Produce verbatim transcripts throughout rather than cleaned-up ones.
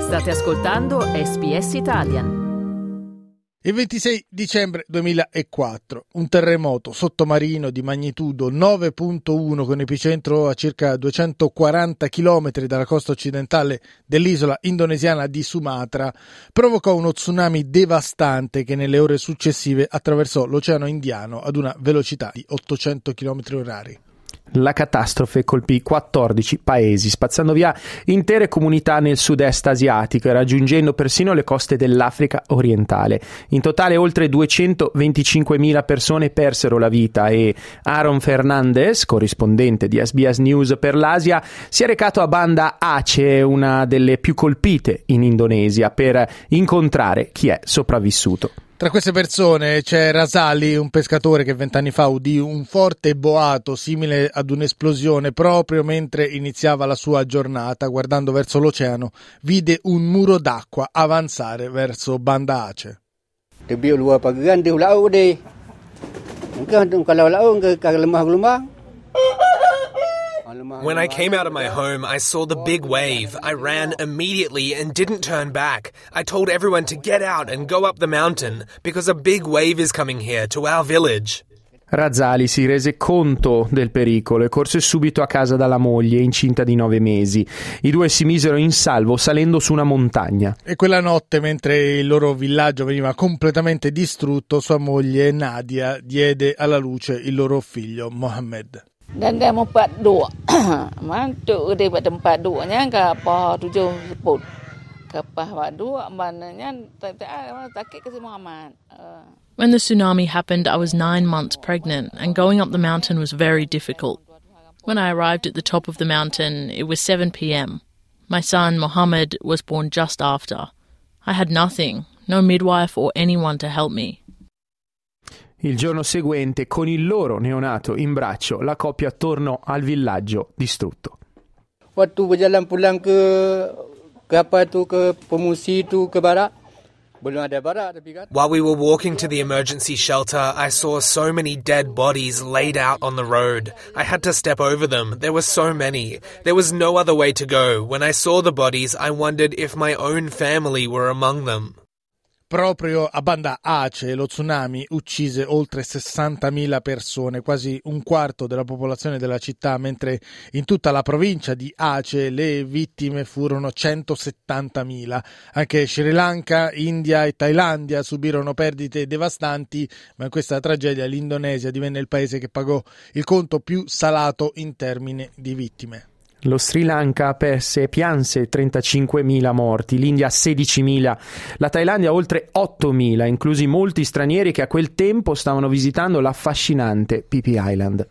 State ascoltando S B S Italian. Il ventisei dicembre duemilaquattro, un terremoto sottomarino di magnitudo nove virgola uno con epicentro a circa duecentoquaranta chilometri dalla costa occidentale dell'isola indonesiana di Sumatra provocò uno tsunami devastante che nelle ore successive attraversò l'Oceano Indiano ad una velocità di ottocento chilometri orari. La catastrofe colpì quattordici paesi, spazzando via intere comunità nel sud-est asiatico e raggiungendo persino le coste dell'Africa orientale. In totale oltre duecentoventicinquemila persone persero la vita e Aaron Fernandez, corrispondente di S B S News per l'Asia, si è recato a Banda Aceh, una delle più colpite in Indonesia, per incontrare chi è sopravvissuto. Tra queste persone c'è Razali, un pescatore che vent'anni fa udì un forte boato simile ad un'esplosione proprio mentre iniziava la sua giornata. Guardando verso l'oceano, vide un muro d'acqua avanzare verso Banda Aceh. When I came out of my home, I saw the big wave. I ran immediately and didn't turn back. I told everyone to get out and go up the mountain because a big wave is coming here to our village. Razali si rese conto del pericolo e corse subito a casa dalla moglie, incinta di nove mesi. I due si misero in salvo salendo su una montagna. E quella notte, mentre il loro villaggio veniva completamente distrutto, sua moglie Nadia diede alla luce il loro figlio Mohammed. Dan dia mempat dua. Mantuk dia buat tempat duanya ke apa tujuh seput. Ke apa dua mananya tak sakit ke Muhammad. When the tsunami happened, I was nine months pregnant and going up the mountain was very difficult. When I arrived at the top of the mountain, it was seven p.m. My son, Mohammed, was born just after. I had nothing, no midwife or anyone to help me. Il giorno seguente, con il loro neonato in braccio, la coppia tornò al villaggio distrutto. Waktu berjalan pulang ke ke apa tu ke pengungsi tu ke barak. Belum ada barak tapi kan. While we were walking to the emergency shelter, I saw so many dead bodies laid out on the road. I had to step over them. There were so many. There was no other way to go. When I saw the bodies, I wondered if my own family were among them. Proprio a Banda Aceh lo tsunami uccise oltre sessantamila persone, quasi un quarto della popolazione della città, mentre in tutta la provincia di Aceh le vittime furono centosettantamila. Anche Sri Lanka, India e Thailandia subirono perdite devastanti, ma in questa tragedia l'Indonesia divenne il paese che pagò il conto più salato in termini di vittime. Lo Sri Lanka perse e pianse trentacinquemila morti, l'India sedicimila, la Thailandia oltre ottomila, inclusi molti stranieri che a quel tempo stavano visitando l'affascinante Phi Phi Island.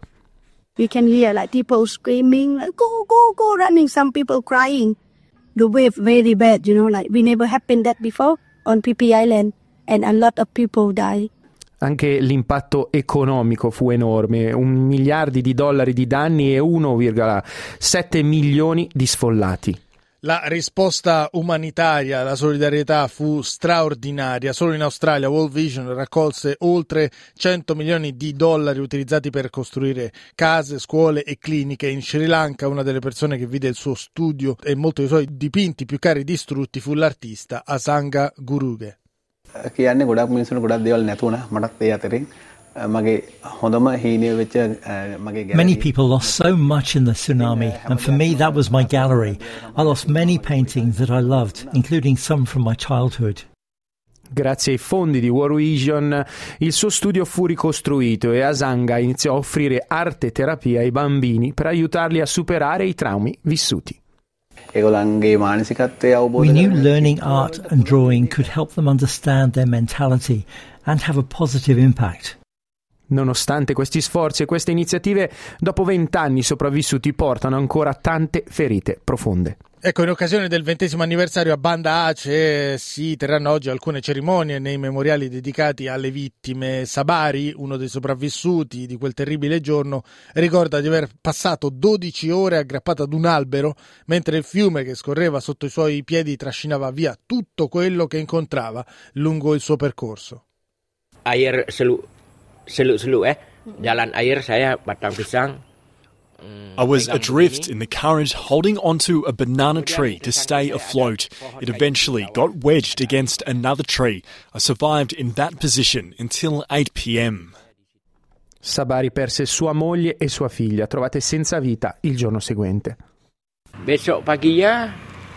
We can hear like people screaming, like, go, go, go, running, some people crying. The wave very bad, you know, like we never happened that before on Phi Phi Island and a lot of people die. Anche l'impatto economico fu enorme, un miliardi di dollari di danni e uno virgola sette milioni di sfollati. La risposta umanitaria, la solidarietà fu straordinaria. Solo in Australia World Vision raccolse oltre cento milioni di dollari utilizzati per costruire case, scuole e cliniche. In Sri Lanka una delle persone che vide il suo studio e molti dei suoi dipinti più cari distrutti fu l'artista Asanga Guruge. කියන්නේ ගොඩක් මිනිස්සුන්ට ගොඩක් දේවල් නැතුණා මටත් ඒ අතරින් මගේ හොඳම හීනිය වෙච්ච මගේ gallery. Many people lost so much in the tsunami, and for me that was my gallery. I lost many paintings that I loved, including some from my childhood. Grazie ai fondi di World Vision il suo studio fu ricostruito e Asanga iniziò a offrire arte e terapia ai bambini per aiutarli a superare i traumi vissuti. We knew learning art and drawing could help them understand their mentality and have a positive impact. Nonostante questi sforzi e queste iniziative, dopo vent'anni i sopravvissuti portano ancora tante ferite profonde. Ecco, in occasione del ventesimo anniversario a Banda Aceh si terranno oggi alcune cerimonie nei memoriali dedicati alle vittime. Sabari, uno dei sopravvissuti di quel terribile giorno, ricorda di aver passato dodici ore aggrappato ad un albero mentre il fiume che scorreva sotto i suoi piedi trascinava via tutto quello che incontrava lungo il suo percorso. Air selu selu selu eh jalan air saya batang pisang I was adrift in the current, holding onto a banana tree to stay afloat. It eventually got wedged against another tree. I survived in that position until eight p.m. Sabari perse sua moglie e sua figlia, trovate senza vita il giorno seguente. Besok paginya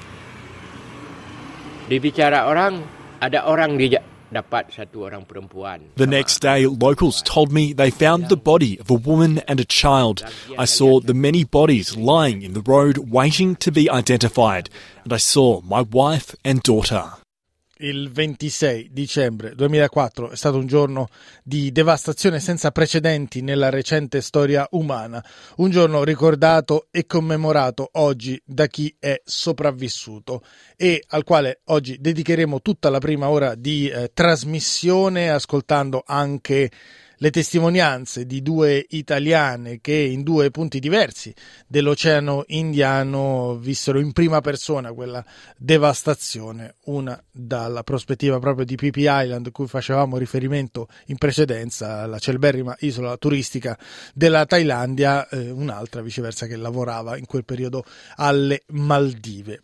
dibicara orang, ada orang dia dapat satu orang perempuan. The next day, locals told me they found the body of a woman and a child. I saw the many bodies lying in the road waiting to be identified, and I saw my wife and daughter. Il ventisei dicembre duemilaquattro è stato un giorno di devastazione senza precedenti nella recente storia umana, un giorno ricordato e commemorato oggi da chi è sopravvissuto e al quale oggi dedicheremo tutta la prima ora di eh, trasmissione, ascoltando anche le testimonianze di due italiane che in due punti diversi dell'Oceano Indiano vissero in prima persona quella devastazione, una dalla prospettiva proprio di Phi Phi Island, a cui facevamo riferimento in precedenza, la celeberrima isola turistica della Thailandia, eh, un'altra viceversa che lavorava in quel periodo alle Maldive.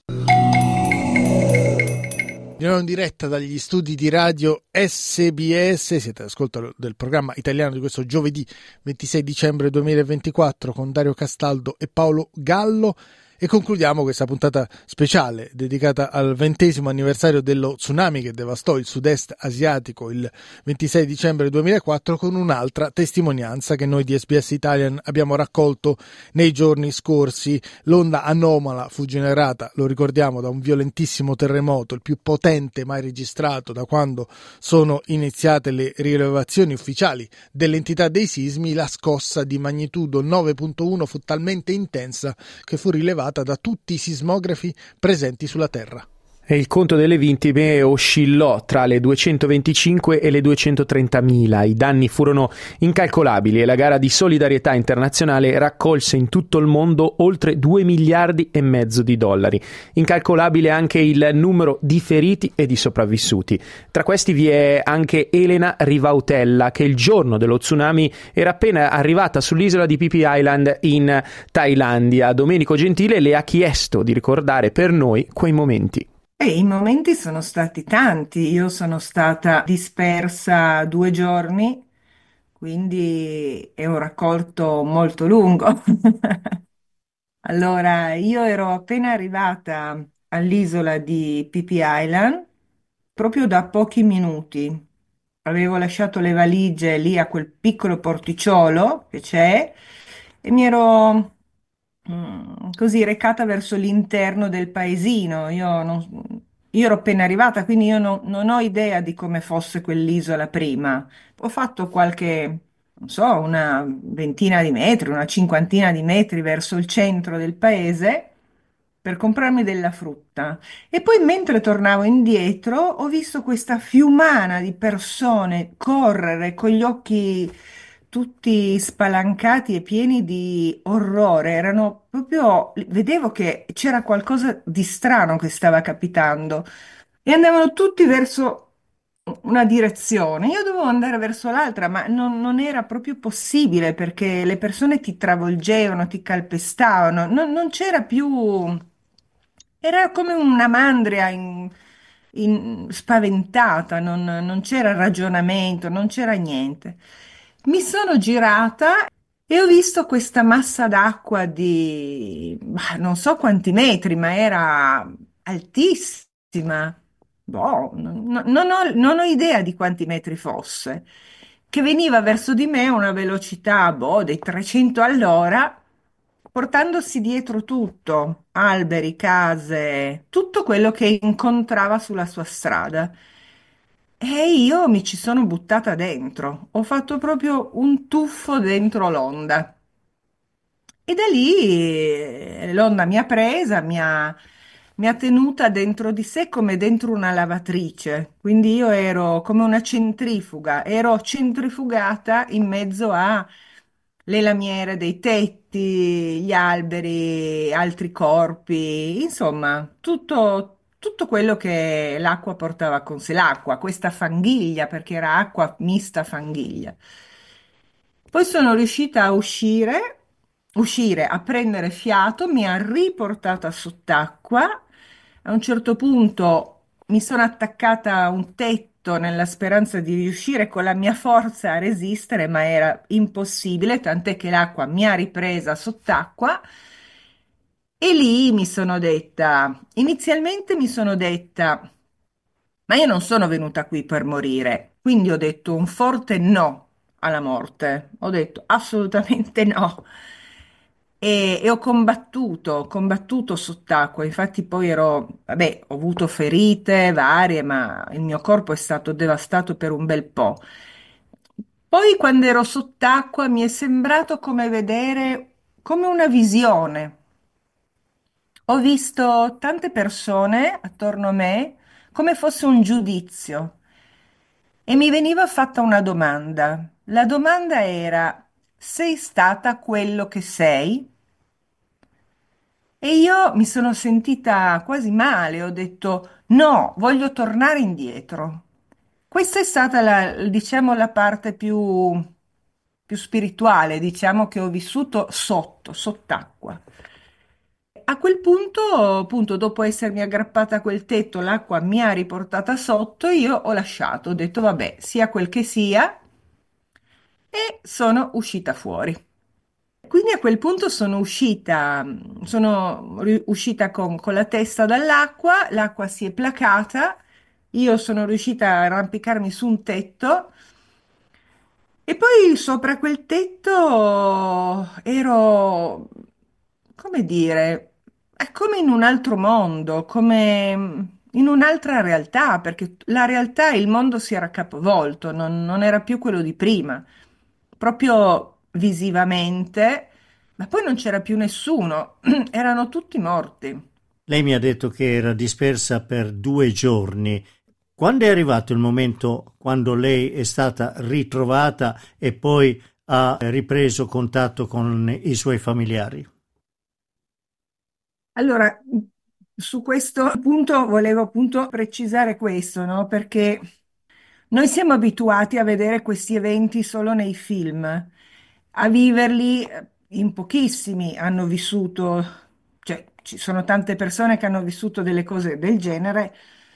Di nuovo in diretta dagli studi di radio S B S, siete all'ascolto del programma italiano di questo giovedì ventisei dicembre duemilaventiquattro con Dario Castaldo e Paolo Gallo. E concludiamo questa puntata speciale dedicata al ventesimo anniversario dello tsunami che devastò il sud-est asiatico il ventisei dicembre duemilaquattro con un'altra testimonianza che noi di S B S Italian abbiamo raccolto nei giorni scorsi. L'onda anomala fu generata, lo ricordiamo, da un violentissimo terremoto, il più potente mai registrato da quando sono iniziate le rilevazioni ufficiali dell'entità dei sismi. La scossa di magnitudo nove virgola uno fu talmente intensa che fu rilevata da tutti i sismografi presenti sulla Terra. E il conto delle vittime oscillò tra le duecentoventicinque e le duecentotrentamila. I danni furono incalcolabili e la gara di solidarietà internazionale raccolse in tutto il mondo oltre due miliardi e mezzo di dollari. Incalcolabile anche il numero di feriti e di sopravvissuti. Tra questi vi è anche Elena Rivautella, che il giorno dello tsunami era appena arrivata sull'isola di Phi Phi Island in Thailandia. Domenico Gentile le ha chiesto di ricordare per noi quei momenti. E i momenti sono stati tanti. Io sono stata dispersa due giorni, quindi è un raccolto molto lungo. Allora, io ero appena arrivata all'isola di Phi Phi Island, proprio da pochi minuti. Avevo lasciato le valigie lì a quel piccolo porticciolo che c'è e mi ero mm, così recata verso l'interno del paesino. Io, non- io ero appena arrivata, quindi io non, non ho idea di come fosse quell'isola prima. Ho fatto qualche, non so, una ventina di metri, una cinquantina di metri verso il centro del paese per comprarmi della frutta. E poi mentre tornavo indietro ho visto questa fiumana di persone correre con gli occhi tutti spalancati e pieni di orrore. Erano proprio, vedevo che c'era qualcosa di strano che stava capitando e andavano tutti verso una direzione. Io dovevo andare verso l'altra, ma non, non era proprio possibile perché le persone ti travolgevano, ti calpestavano, non, non c'era più. Era come una mandria in- in- spaventata, non, non c'era ragionamento, non c'era niente. Mi sono girata e ho visto questa massa d'acqua di bah, non so quanti metri, ma era altissima. Boh, non, non ho, non ho idea di quanti metri fosse, che veniva verso di me a una velocità, boh, dei trecento all'ora, portandosi dietro tutto, alberi, case, tutto quello che incontrava sulla sua strada. E io mi ci sono buttata dentro, ho fatto proprio un tuffo dentro l'onda. E da lì eh, l'onda mi ha presa, mi ha, mi ha tenuta dentro di sé come dentro una lavatrice. Quindi io ero come una centrifuga, ero centrifugata in mezzo a le lamiere dei tetti, gli alberi, altri corpi, insomma, tutto, tutto quello che l'acqua portava con sé, l'acqua, questa fanghiglia, perché era acqua mista fanghiglia. Poi sono riuscita a uscire uscire a prendere fiato, mi ha riportata sott'acqua. A un certo punto mi sono attaccata a un tetto nella speranza di riuscire con la mia forza a resistere, ma era impossibile, tant'è che l'acqua mi ha ripresa sott'acqua. E lì mi sono detta, inizialmente mi sono detta, ma io non sono venuta qui per morire, quindi ho detto un forte no alla morte, ho detto assolutamente no. E, e ho combattuto, combattuto sott'acqua, infatti poi ero, vabbè, ho avuto ferite varie, ma il mio corpo è stato devastato per un bel po'. Poi quando ero sott'acqua mi è sembrato come vedere, come una visione. Ho visto tante persone attorno a me come fosse un giudizio e mi veniva fatta una domanda. La domanda era: sei stata quello che sei? E io mi sono sentita quasi male, ho detto no, voglio tornare indietro. Questa è stata la, diciamo, la parte più, più spirituale, diciamo, che ho vissuto sotto, sott'acqua. A quel punto, appunto, dopo essermi aggrappata a quel tetto, l'acqua mi ha riportata sotto, io ho lasciato, ho detto vabbè, sia quel che sia, e sono uscita fuori. Quindi a quel punto sono uscita, sono ri- uscita con, con la testa dall'acqua, l'acqua si è placata, io sono riuscita a arrampicarmi su un tetto e poi sopra quel tetto ero, come dire, è come in un altro mondo, come in un'altra realtà, perché la realtà e il mondo si era capovolto, non, non era più quello di prima, proprio visivamente, ma poi non c'era più nessuno, erano tutti morti. Lei mi ha detto che era dispersa per due giorni. Quando è arrivato il momento quando lei è stata ritrovata e poi ha ripreso contatto con i suoi familiari? Allora, su questo punto volevo appunto precisare questo, no? Perché noi siamo abituati a vedere questi eventi solo nei film, a viverli eh, in pochissimi hanno vissuto, cioè ci sono tante persone che hanno vissuto delle cose del genere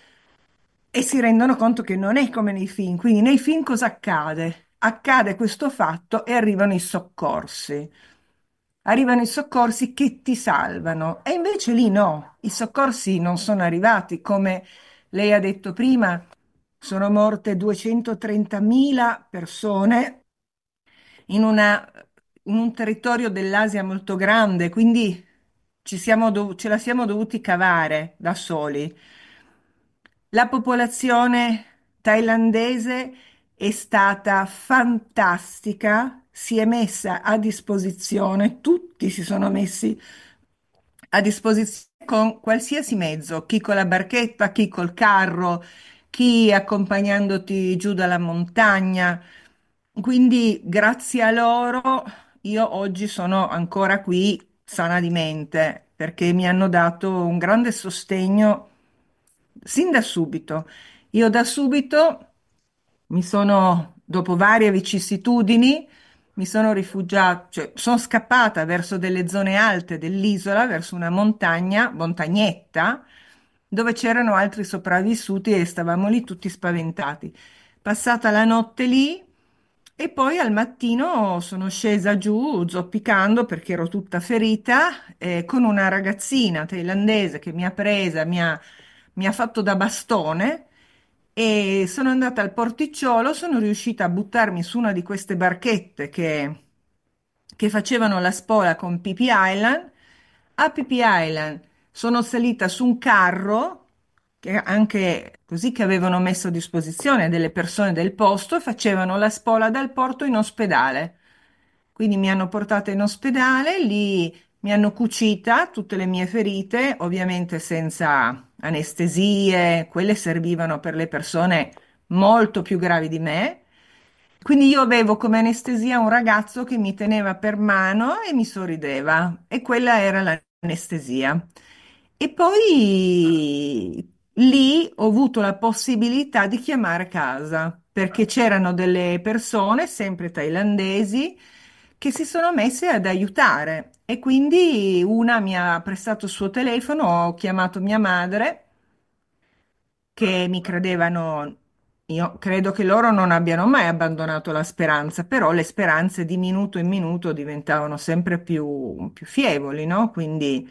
e si rendono conto che non è come nei film. Quindi nei film cosa accade? Accade questo fatto e arrivano i soccorsi. Arrivano i soccorsi che ti salvano e invece lì no, i soccorsi non sono arrivati, come lei ha detto prima, sono morte duecentotrentamila persone in una- in un territorio dell'Asia molto grande, quindi ci siamo dov- ce la siamo dovuti cavare da soli. La popolazione thailandese è stata fantastica, si è messa a disposizione, tutti si sono messi a disposizione con qualsiasi mezzo, chi con la barchetta, chi col carro, chi accompagnandoti giù dalla montagna. Quindi grazie a loro io oggi sono ancora qui sana di mente perché mi hanno dato un grande sostegno sin da subito. Io da subito mi sono, dopo varie vicissitudini, mi sono rifugiata, cioè sono scappata verso delle zone alte dell'isola, verso una montagna, montagnetta, dove c'erano altri sopravvissuti e stavamo lì tutti spaventati. Passata la notte lì e poi al mattino sono scesa giù zoppicando perché ero tutta ferita, eh, con una ragazzina thailandese che mi ha presa, mi ha, mi ha fatto da bastone e sono andata al porticciolo, sono riuscita a buttarmi su una di queste barchette che, che facevano la spola con Phi Phi Island. A Phi Phi Island sono salita su un carro che anche così che avevano messo a disposizione delle persone del posto e facevano la spola dal porto in ospedale. Quindi mi hanno portata in ospedale, lì mi hanno cucita tutte le mie ferite, ovviamente senza anestesie, quelle servivano per le persone molto più gravi di me. Quindi io avevo come anestesia un ragazzo che mi teneva per mano e mi sorrideva e quella era l'anestesia. E poi lì ho avuto la possibilità di chiamare casa perché c'erano delle persone, sempre thailandesi, che si sono messe ad aiutare e quindi una mi ha prestato il suo telefono, ho chiamato mia madre che mi credevano, io credo che loro non abbiano mai abbandonato la speranza, però le speranze di minuto in minuto diventavano sempre più, più fievoli, no? Quindi,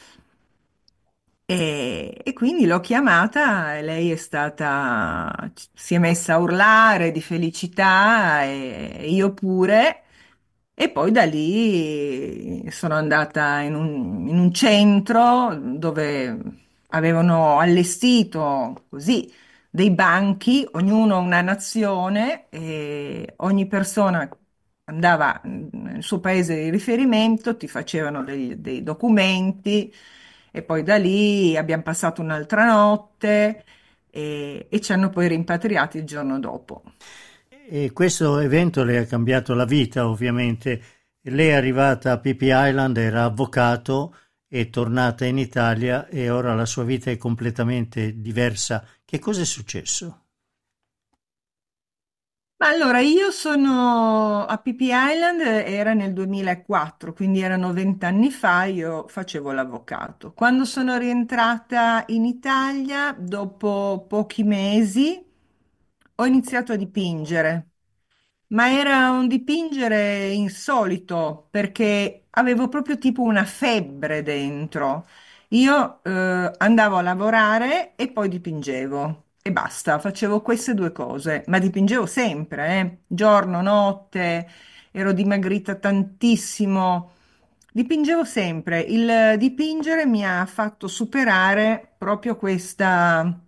e, e quindi l'ho chiamata e lei è stata, si è messa a urlare di felicità e io pure. E poi da lì sono andata in un, in un centro dove avevano allestito così dei banchi, ognuno una nazione, e ogni persona andava nel suo paese di riferimento, ti facevano dei, dei documenti e poi da lì abbiamo passato un'altra notte e, e ci hanno poi rimpatriati il giorno dopo. E questo evento le ha cambiato la vita, ovviamente. Lei è arrivata a Phi Phi Island, era avvocato, è tornata in Italia e ora la sua vita è completamente diversa. Che cosa è successo? Allora, io sono a Phi Phi Island, era nel duemilaquattro, quindi erano vent'anni fa, io facevo l'avvocato. Quando sono rientrata in Italia, dopo pochi mesi, ho iniziato a dipingere, ma era un dipingere insolito perché avevo proprio tipo una febbre dentro. Io eh, andavo a lavorare e poi dipingevo e basta, facevo queste due cose, ma dipingevo sempre, eh, giorno, notte, ero dimagrita tantissimo. Dipingevo sempre. Il dipingere mi ha fatto superare proprio questa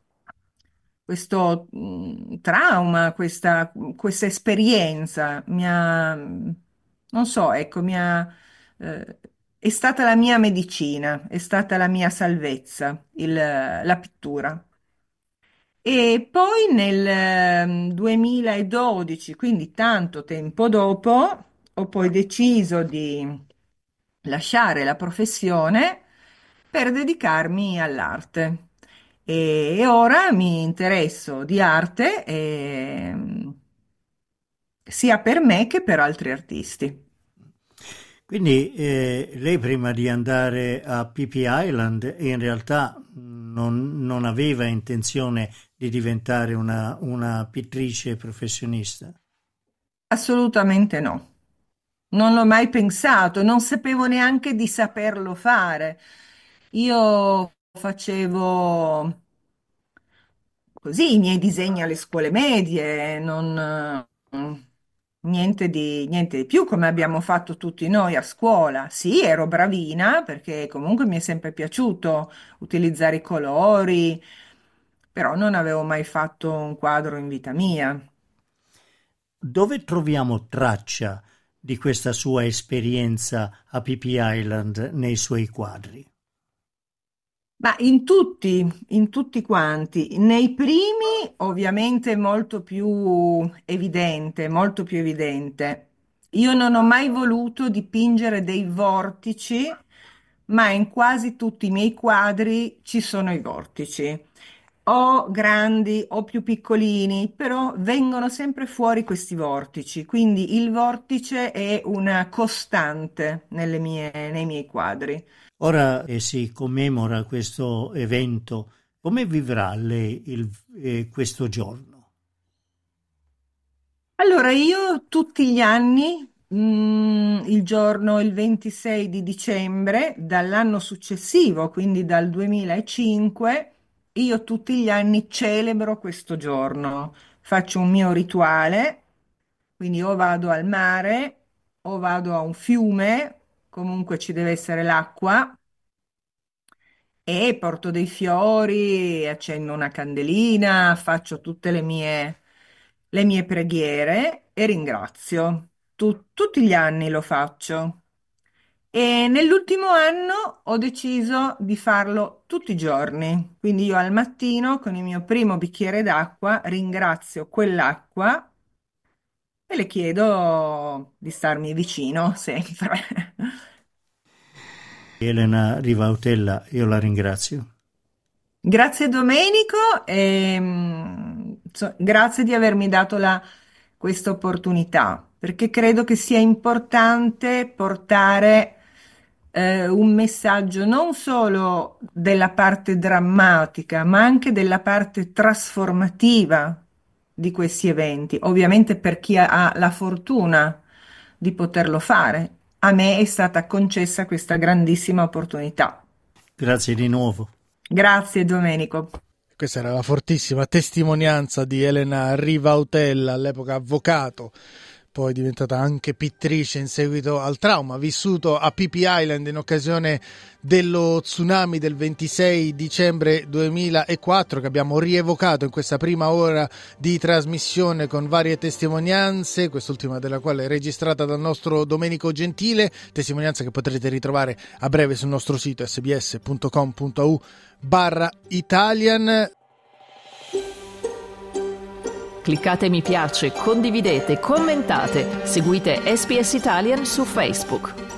questo mh, trauma, questa, questa esperienza mi ha, non so, ecco, mi ha, eh, è stata la mia medicina, è stata la mia salvezza, il- la pittura. E poi nel ehm, duemiladodici, quindi tanto tempo dopo, ho poi deciso di lasciare la professione per dedicarmi all'arte. E, e ora mi interesso di arte ehm, sia per me che per altri artisti. Quindi eh, lei prima di andare a Phi Phi Island in realtà non, non aveva intenzione di diventare una, una pittrice professionista? Assolutamente no. Non l'ho mai pensato, non sapevo neanche di saperlo fare. Io facevo così i miei disegni alle scuole medie, non, eh, niente di, niente di più come abbiamo fatto tutti noi a scuola. Sì, ero bravina perché comunque mi è sempre piaciuto utilizzare i colori, però non avevo mai fatto un quadro in vita mia. Dove troviamo traccia di questa sua esperienza a Phi Phi Island nei suoi quadri? Ma in tutti, in tutti quanti. Nei primi ovviamente molto più evidente, molto più evidente. Io non ho mai voluto dipingere dei vortici, ma in quasi tutti i miei quadri ci sono i vortici. O grandi o più piccolini, però vengono sempre fuori questi vortici. Quindi il vortice è una costante nelle mie- nei miei quadri. Ora eh, si commemora questo evento. Come vivrà lei il- eh, questo giorno? Allora, io tutti gli anni, mm, il giorno, il ventisei di dicembre, dall'anno successivo, quindi dal duemilacinque, io tutti gli anni celebro questo giorno. Faccio un mio rituale, quindi o vado al mare o vado a un fiume, comunque ci deve essere l'acqua, e porto dei fiori, accendo una candelina, faccio tutte le mie, le mie preghiere e ringrazio. Tu- tutti gli anni lo faccio. E nell'ultimo anno ho deciso di farlo tutti i giorni. Quindi io al mattino con il mio primo bicchiere d'acqua ringrazio quell'acqua e le chiedo di starmi vicino sempre. Elena Rivautella, io la ringrazio. Grazie Domenico e mm, so- grazie di avermi dato la- questa opportunità. perché credo che sia importante portare eh, un messaggio non solo della parte drammatica, ma anche della parte trasformativa di questi eventi, ovviamente per chi ha la fortuna di poterlo fare. A me è stata concessa questa grandissima opportunità. Grazie di nuovo. Grazie Domenico. Questa era la fortissima testimonianza di Elena Rivautella, all'epoca avvocato, poi diventata anche pittrice in seguito al trauma vissuto a Phi Phi Island in occasione dello tsunami del ventisei dicembre duemilaquattro, che abbiamo rievocato in questa prima ora di trasmissione con varie testimonianze, quest'ultima della quale è registrata dal nostro Domenico Gentile, testimonianze che potrete ritrovare a breve sul nostro sito sbs.com.au barra Italian. Cliccate mi piace, condividete, commentate, seguite S B S Italian su Facebook.